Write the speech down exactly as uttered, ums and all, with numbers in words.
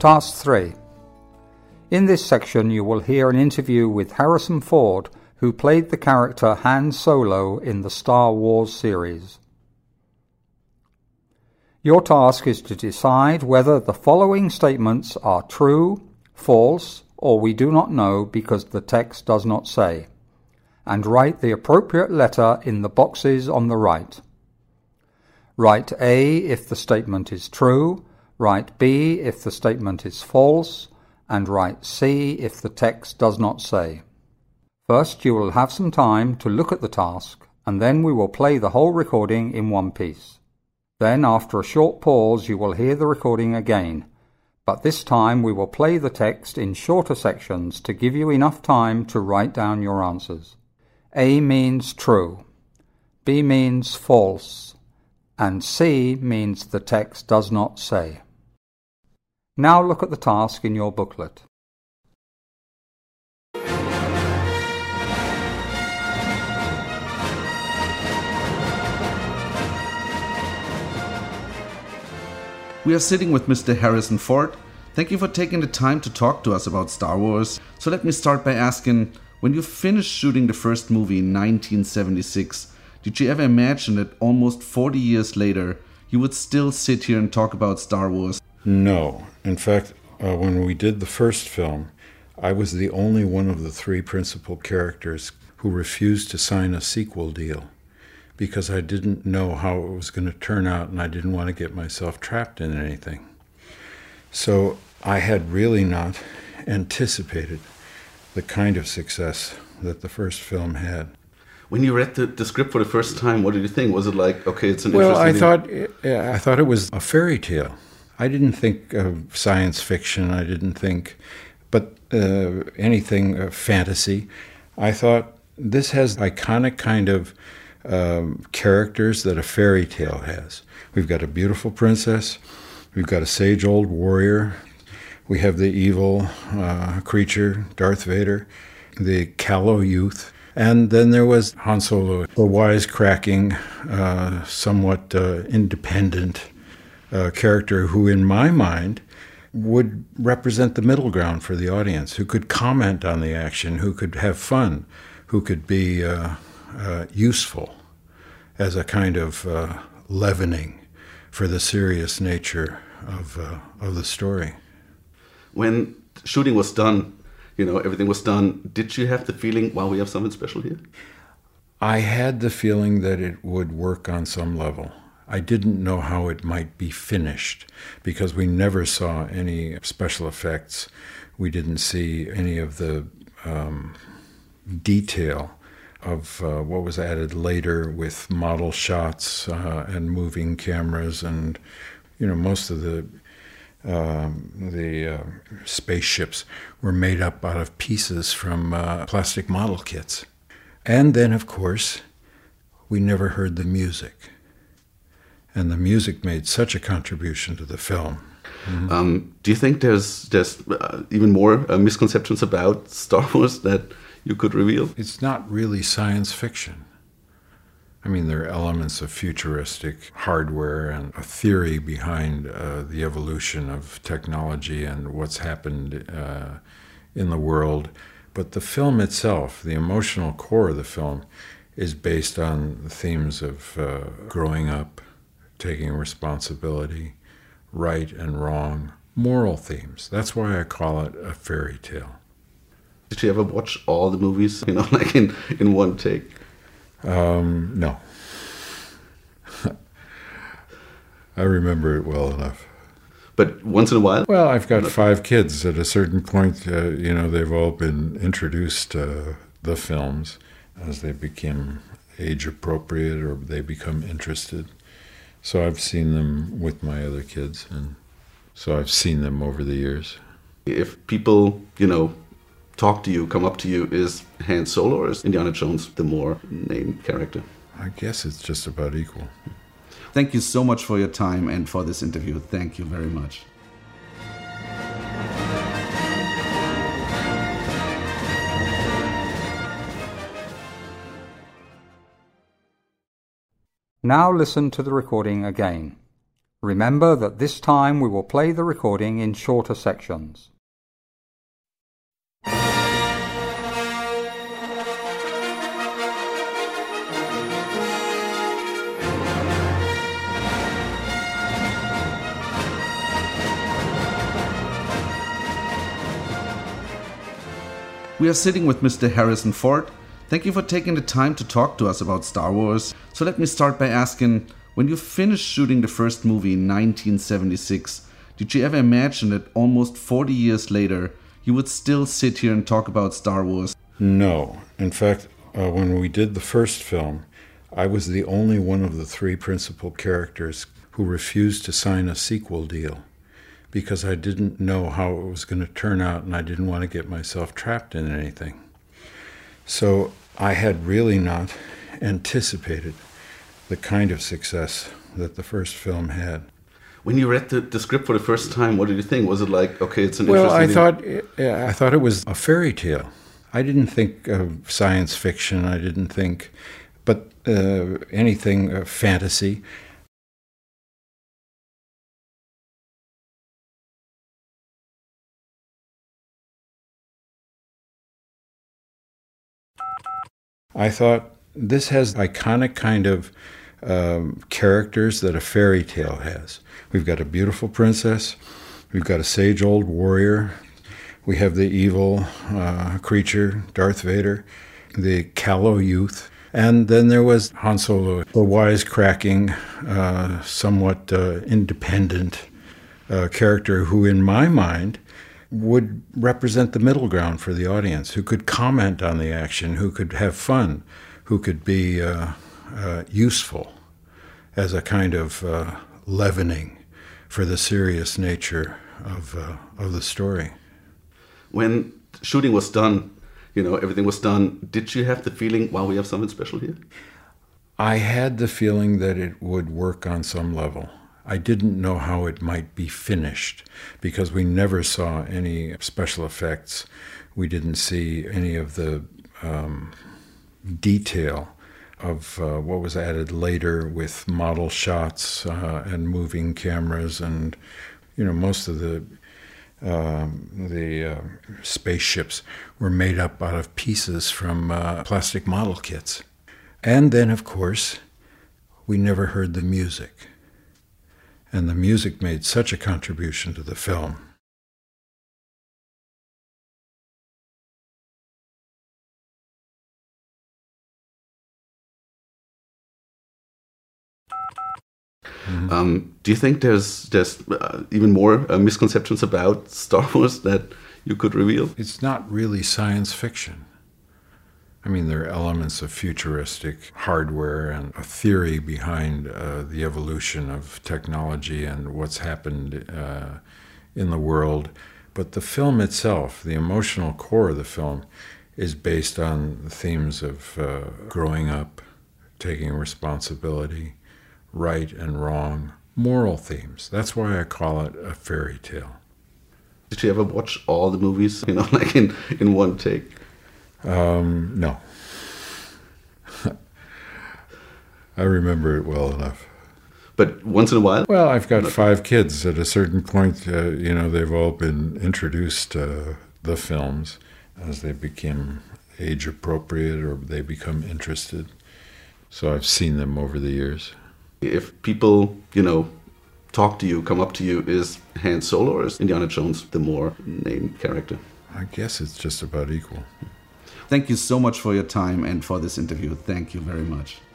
Task three. In this section you will hear an interview with Harrison Ford, who played the character Han Solo in the Star Wars series. Your task is to decide whether the following statements are true, false, or we do not know because the text does not say, and write the appropriate letter in the boxes on the right. Write A if the statement is true, write B if the statement is false, and write C if the text does not say. First, you will have some time to look at the task, and then we will play the whole recording in one piece. Then, after a short pause, you will hear the recording again, but this time we will play the text in shorter sections to give you enough time to write down your answers. A means true, B means false, and C means the text does not say. Now look at the task in your booklet. We are sitting with Mister Harrison Ford. Thank you for taking the time to talk to us about Star Wars. So let me start by asking, when you finished shooting the first movie in nineteen seventy-six, did you ever imagine that almost forty years later, you would still sit here and talk about Star Wars? No. In fact, uh, when we did the first film, I was the only one of the three principal characters who refused to sign a sequel deal, because I didn't know how it was going to turn out and I didn't want to get myself trapped in anything. So I had really not anticipated the kind of success that the first film had. When you read the, the script for the first time, what did you think? Was it like, okay, it's an well, interesting... Well, I thought, I thought it was a fairy tale. I didn't think of science fiction. I didn't think, but uh, anything uh, fantasy. I thought this has iconic kind of Um, characters that a fairy tale has. We've got a beautiful princess, we've got a sage old warrior, we have the evil uh, creature, Darth Vader, the callow youth, and then there was Han Solo, a wisecracking, uh, somewhat uh, independent uh, character who, in my mind, would represent the middle ground for the audience, who could comment on the action, who could have fun, who could be uh, Uh, useful as a kind of uh, leavening for the serious nature of uh, of the story. When shooting was done, you know, everything was done, did you have the feeling, wow, we have something special here? I had the feeling that it would work on some level. I didn't know how it might be finished because we never saw any special effects. We didn't see any of the um, detail of uh, what was added later with model shots uh, and moving cameras, and you know, most of the um, the uh, spaceships were made up out of pieces from uh, plastic model kits. And then, of course, we never heard the music, and the music made such a contribution to the film. Mm-hmm. Um, do you think there's there's uh, even more uh, misconceptions about Star Wars that you could reveal? It's not really science fiction. I mean, there are elements of futuristic hardware and a theory behind uh, the evolution of technology and what's happened uh, in the world. But the film itself, the emotional core of the film, is based on the themes of uh, growing up, taking responsibility, right and wrong, moral themes. That's why I call it a fairy tale. Did you ever watch all the movies, you know, like in, in one take? Um, no. I remember it well enough. But once in a while? Well, I've got five kids. At a certain point, uh, you know, they've all been introduced uh, the films as they become age appropriate or they become interested. So I've seen them with my other kids, and so I've seen them over the years. If people, you know, talk to you, come up to you, is Han Solo or is Indiana Jones the more named character? I guess it's just about equal. Thank you so much for your time and for this interview. Thank you very much. Now listen to the recording again. Remember that this time we will play the recording in shorter sections. We are sitting with Mister Harrison Ford. Thank you for taking the time to talk to us about Star Wars. So let me start by asking, when you finished shooting the first movie in nineteen seventy-six, did you ever imagine that almost forty years later, you would still sit here and talk about Star Wars? No. In fact, uh, when we did the first film, I was the only one of the three principal characters who refused to sign a sequel deal, because I didn't know how it was going to turn out and I didn't want to get myself trapped in anything. So I had really not anticipated the kind of success that the first film had. When you read the, the script for the first time, what did you think? Was it like, okay, it's an well, I interesting... thought, I thought it was a fairy tale. I didn't think of science fiction. I didn't think, but uh, anything uh, fantasy. I thought this has iconic kind of um, characters that a fairy tale has. We've got a beautiful princess, we've got a sage old warrior, we have the evil uh, creature, Darth Vader, the callow youth, and then there was Han Solo, the wisecracking, uh, somewhat uh, independent uh, character who, in my mind, would represent the middle ground for the audience, who could comment on the action, who could have fun, who could be uh, uh, useful as a kind of uh, leavening for the serious nature of uh, of the story. When shooting was done, you know, everything was done, did you have the feeling, wow, we have something special here? I had the feeling that it would work on some level. I didn't know how it might be finished because we never saw any special effects. We didn't see any of the um, detail of uh, what was added later with model shots uh, and moving cameras, and you know, most of the um, the uh, spaceships were made up out of pieces from uh, plastic model kits. And then, of course, we never heard the music. And the music made such a contribution to the film. Mm-hmm. Um, do you think there's there's uh, even more uh, misconceptions about Star Wars that you could reveal? It's not really science fiction. I mean, there are elements of futuristic hardware and a theory behind uh, the evolution of technology and what's happened uh, in the world. But the film itself, the emotional core of the film, is based on the themes of uh, growing up, taking responsibility, right and wrong, moral themes. That's why I call it a fairy tale. Did you ever watch all the movies, you know, like in, in one take? Um, no. I remember it well enough. But once in a while? Well, I've got five kids. At a certain point, uh, you know, they've all been introduced to the films as they become age appropriate or they become interested. So I've seen them over the years. If people, you know, talk to you, come up to you, is Han Solo or is Indiana Jones the more named character? I guess it's just about equal. Thank you so much for your time and for this interview. Thank you very much.